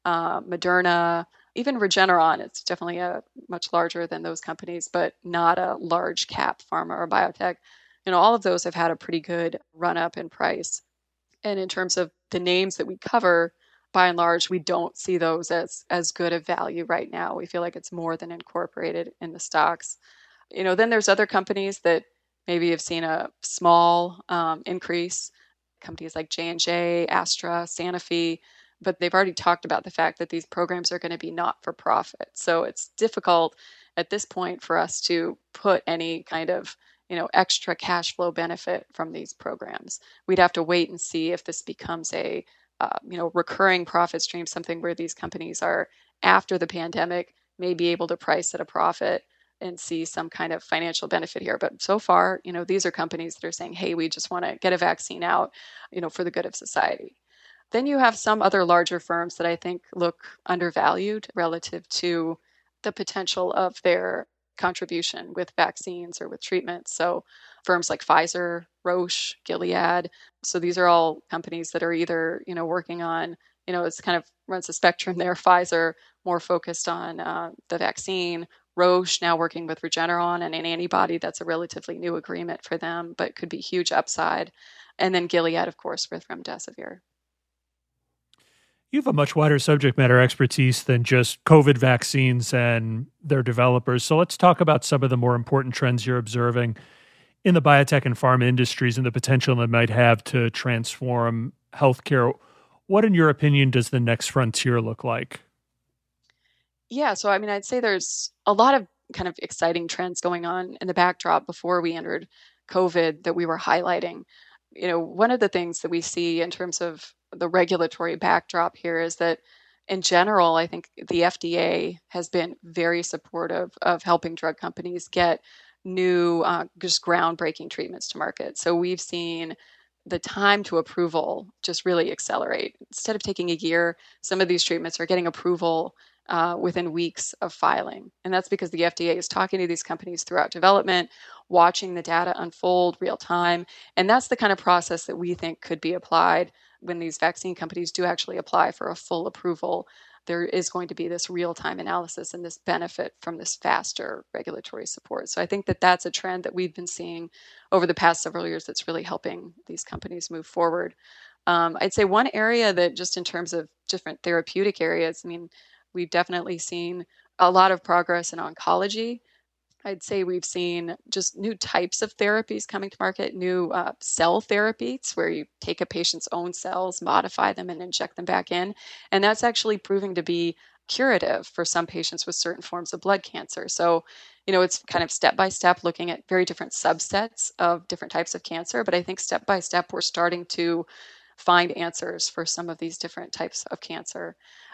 D: Moderna, even Regeneron, it's definitely a much larger than those companies, but not a large cap pharma or biotech. All of those have had a pretty good run up in price. And in terms of the names that we cover, by and large, we don't see those as good a value right now. We feel like it's more than incorporated in the stocks. Then there's other companies that maybe have seen a small increase, companies like J&J, Astra, Sanofi, but they've already talked about the fact that these programs are going to be not for profit. So it's difficult at this point for us to put any kind of extra cash flow benefit from these programs. We'd have to wait and see if this becomes a recurring profit stream, something where these companies are, after the pandemic, may be able to price at a profit and see some kind of financial benefit here. But so far, these are companies that are saying, hey, we just want to get a vaccine out, for the good of society. Then you have some other larger firms that I think look undervalued relative to the potential of their contribution with vaccines or with treatments. So firms like Pfizer, Roche, Gilead. So these are all companies that are either, working on, it's kind of runs a spectrum there. Pfizer more focused on the vaccine. Roche now working with Regeneron and an antibody that's a relatively new agreement for them, but could be huge upside. And then Gilead, of course, with remdesivir.
B: You have a much wider subject matter expertise than just COVID vaccines and their developers. So let's talk about some of the more important trends you're observing in the biotech and pharma industries and the potential it might have to transform healthcare. What, in your opinion, does the next frontier look like?
D: Yeah, so I'd say there's a lot of kind of exciting trends going on in the backdrop before we entered COVID that we were highlighting. One of the things that we see in terms of the regulatory backdrop here is that in general, I think the FDA has been very supportive of helping drug companies get new, just groundbreaking treatments to market. So we've seen the time to approval just really accelerate. Instead of taking a year, some of these treatments are getting approval within weeks of filing. And that's because the FDA is talking to these companies throughout development, watching the data unfold real time. And that's the kind of process that we think could be applied when these vaccine companies do actually apply for a full approval. There is going to be this real-time analysis and this benefit from this faster regulatory support. So I think that that's a trend that we've been seeing over the past several years that's really helping these companies move forward. I'd say one area that, just in terms of different therapeutic areas, we've definitely seen a lot of progress in oncology. I'd say we've seen just new types of therapies coming to market, new cell therapies where you take a patient's own cells, modify them, and inject them back in. And that's actually proving to be curative for some patients with certain forms of blood cancer. So, it's kind of step by step looking at very different subsets of different types of cancer. But I think step by step, we're starting to find answers for some of these different types of cancer.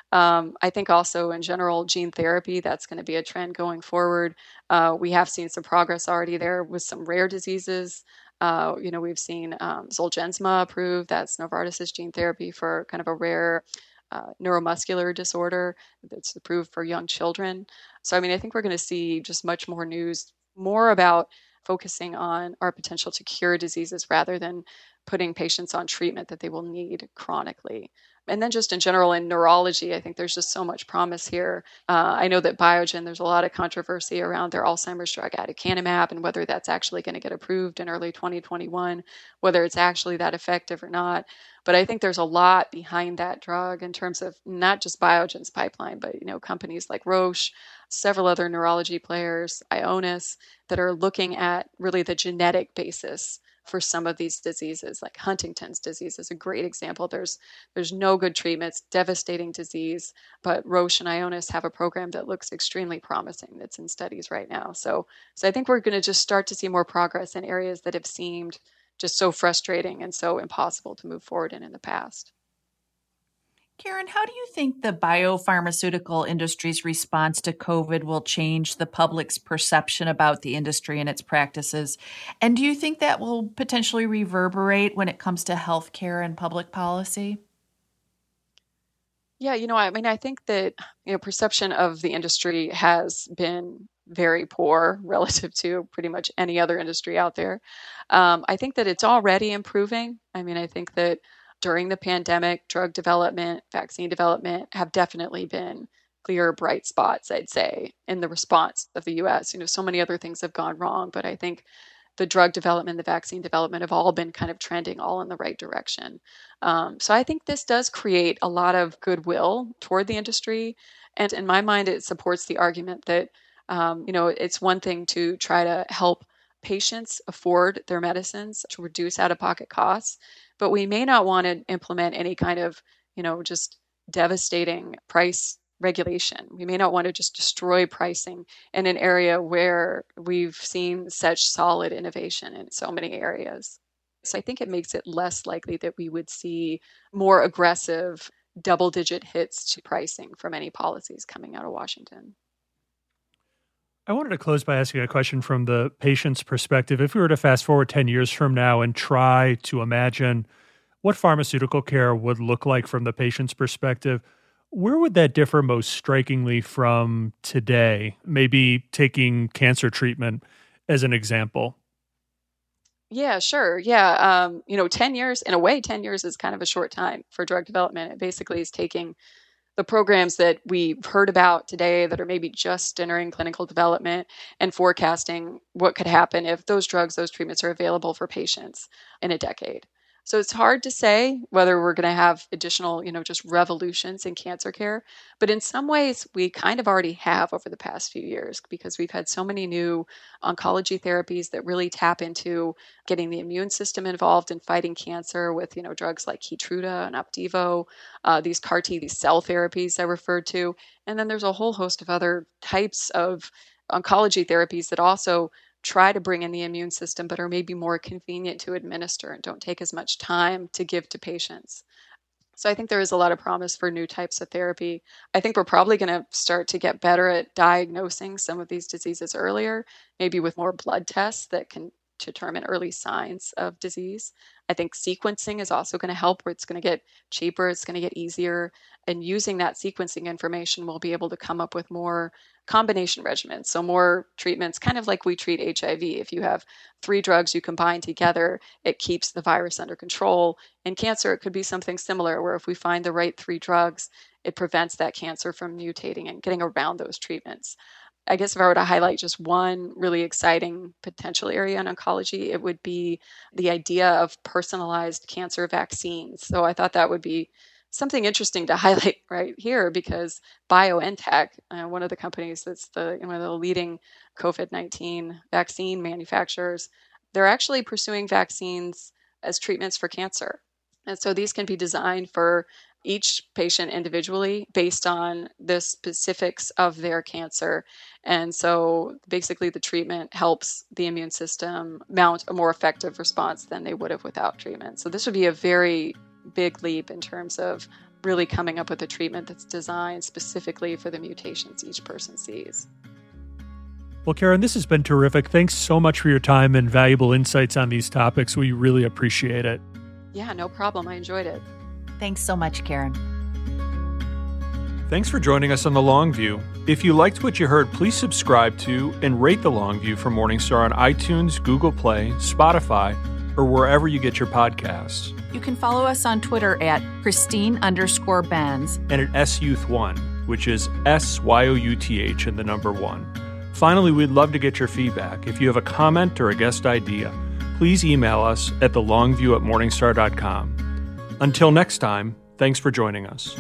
D: I think also in general, gene therapy, that's going to be a trend going forward. We have seen some progress already there with some rare diseases. We've seen Zolgensma approved. That's Novartis's gene therapy for kind of a rare neuromuscular disorder that's approved for young children. So, I think we're going to see just much more news, more about focusing on our potential to cure diseases rather than putting patients on treatment that they will need chronically. And then just in general in neurology, I think there's just so much promise here. I know that Biogen, there's a lot of controversy around their Alzheimer's drug aducanumab and whether that's actually going to get approved in early 2021, whether it's actually that effective or not. But I think there's a lot behind that drug in terms of not just Biogen's pipeline, but companies like Roche, several other neurology players, Ionis, that are looking at really the genetic basis for some of these diseases. Like Huntington's disease is a great example. There's no good treatments, devastating disease, but Roche and Ionis have a program that looks extremely promising that's in studies right now. So I think we're going to just start to see more progress in areas that have seemed just so frustrating and so impossible to move forward in the past.
C: Karen, how do you think the biopharmaceutical industry's response to COVID will change the public's perception about the industry and its practices? And do you think that will potentially reverberate when it comes to healthcare and public policy?
D: Yeah, I think that, perception of the industry has been very poor relative to pretty much any other industry out there. I think that it's already improving. I think that during the pandemic, drug development, vaccine development have definitely been clear bright spots, I'd say, in the response of the US. So many other things have gone wrong, but I think the drug development, the vaccine development have all been kind of trending all in the right direction. So I think this does create a lot of goodwill toward the industry. And in my mind, it supports the argument that, it's one thing to try to help patients afford their medicines to reduce out-of-pocket costs, but we may not want to implement any kind of, just devastating price regulation. We may not want to just destroy pricing in an area where we've seen such solid innovation in so many areas. So I think it makes it less likely that we would see more aggressive double-digit hits to pricing from any policies coming out of Washington.
B: I wanted to close by asking a question from the patient's perspective. If we were to fast forward 10 years from now and try to imagine what pharmaceutical care would look like from the patient's perspective, where would that differ most strikingly from today? Maybe taking cancer treatment as an example.
D: Yeah, sure. Yeah. 10 years, in a way, 10 years is kind of a short time for drug development. It basically is taking the programs that we've heard about today that are maybe just entering clinical development and forecasting what could happen if those drugs, those treatments are available for patients in a decade. So it's hard to say whether we're going to have additional, just revolutions in cancer care. But in some ways, we kind of already have over the past few years because we've had so many new oncology therapies that really tap into getting the immune system involved in fighting cancer with, drugs like Keytruda and Opdivo, these CAR T, these cell therapies I referred to. And then there's a whole host of other types of oncology therapies that also try to bring in the immune system, but are maybe more convenient to administer and don't take as much time to give to patients. So I think there is a lot of promise for new types of therapy. I think we're probably going to start to get better at diagnosing some of these diseases earlier, maybe with more blood tests that can determine early signs of disease. I think sequencing is also going to help, where it's going to get cheaper, it's going to get easier. And using that sequencing information, we'll be able to come up with more combination regimens. So more treatments, kind of like we treat HIV. If you have 3 drugs you combine together, it keeps the virus under control. In cancer, it could be something similar, where if we find the right 3 drugs, it prevents that cancer from mutating and getting around those treatments. I guess if I were to highlight just one really exciting potential area in oncology, it would be the idea of personalized cancer vaccines. So I thought that would be something interesting to highlight right here, because BioNTech, one of the companies that's one of the leading COVID-19 vaccine manufacturers, they're actually pursuing vaccines as treatments for cancer. And so these can be designed for each patient individually based on the specifics of their cancer. And so basically the treatment helps the immune system mount a more effective response than they would have without treatment. So this would be a very big leap in terms of really coming up with a treatment that's designed specifically for the mutations each person sees.
B: Well, Karen, this has been terrific. Thanks so much for your time and valuable insights on these topics. We really appreciate it.
D: Yeah, no problem. I enjoyed it.
C: Thanks so much, Karen.
B: Thanks for joining us on The Long View. If you liked what you heard, please subscribe to and rate The Long View from Morningstar on iTunes, Google Play, Spotify, or wherever you get your podcasts.
C: You can follow us on Twitter at Christine_Benz
B: and at SYouth1, which is SYOUTH and the number 1. Finally, we'd love to get your feedback. If you have a comment or a guest idea, please email us at thelongview@morningstar.com. Until next time, thanks for joining us.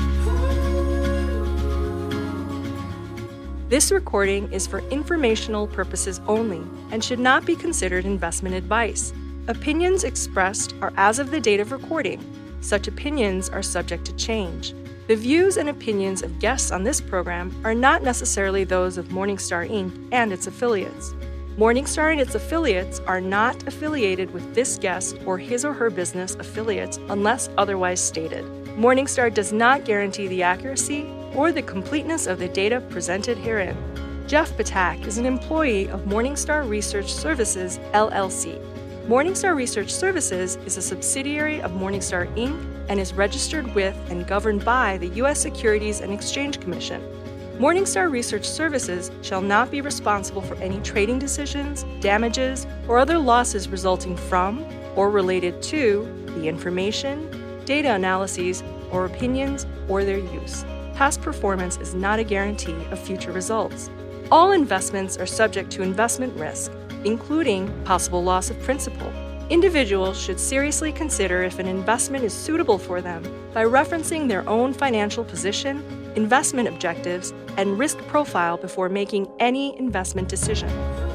A: This recording is for informational purposes only and should not be considered investment advice. Opinions expressed are as of the date of recording. Such opinions are subject to change. The views and opinions of guests on this program are not necessarily those of Morningstar Inc. and its affiliates. Morningstar and its affiliates are not affiliated with this guest or his or her business affiliates unless otherwise stated. Morningstar does not guarantee the accuracy or the completeness of the data presented herein. Jeff Patak is an employee of Morningstar Research Services, LLC. Morningstar Research Services is a subsidiary of Morningstar, Inc. and is registered with and governed by the U.S. Securities and Exchange Commission. Morningstar Research Services shall not be responsible for any trading decisions, damages, or other losses resulting from or related to the information, data analyses, or opinions, or their use. Past performance is not a guarantee of future results. All investments are subject to investment risk, including possible loss of principal. Individuals should seriously consider if an investment is suitable for them by referencing their own financial position, investment objectives, and risk profile before making any investment decision.